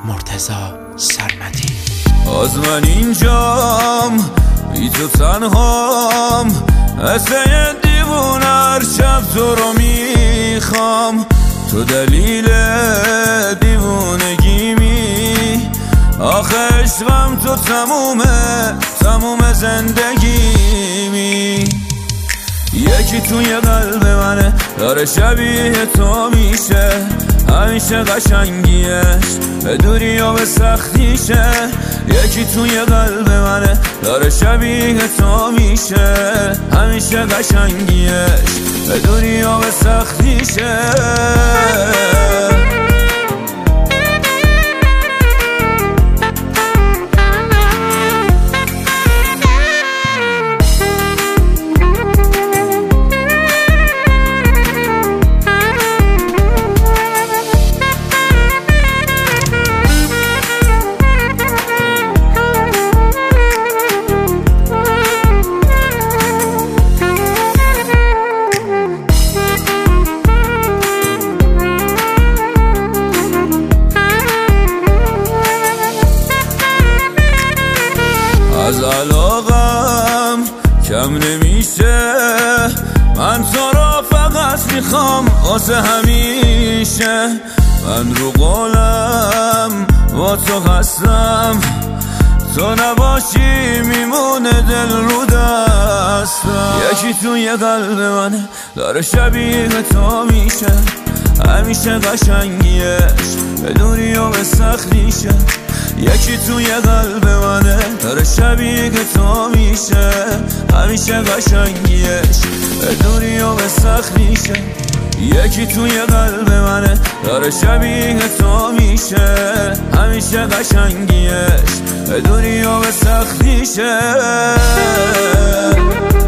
مرتضی سرمدی. از من اینجام بی تو تنهام، مثل یه دیوونه هر شب تو رو میخوام. تو دلیل دیوونگیمی، آخه عشقم تو تموم زندگیمی. یکی توی قلب منه داره شبیه تو میشه، همیشه قشنگیش به دوری و به سختیشه. یکی توی قلب منه داره شبیه تو میشه، همیشه قشنگیش به دوری و به سختیشه. از علاقم کم نمیشه، من تو را فقط میخوام واسه همیشه. من رو قولم با تو هستم، تو نباشی میمونه دل رو دستم. یکی توی قلب منه داره شبیه تو میشه، همیشه قشنگیش به دوری و به سختیشه. یکی توی قلب منه داره شبیه تو میشه، همیشه قشنگیش به دوری و به سختیشه. یکی توی قلب منه داره شبیه تو میشه، همیشه قشنگیش به دوری و به سختیشه.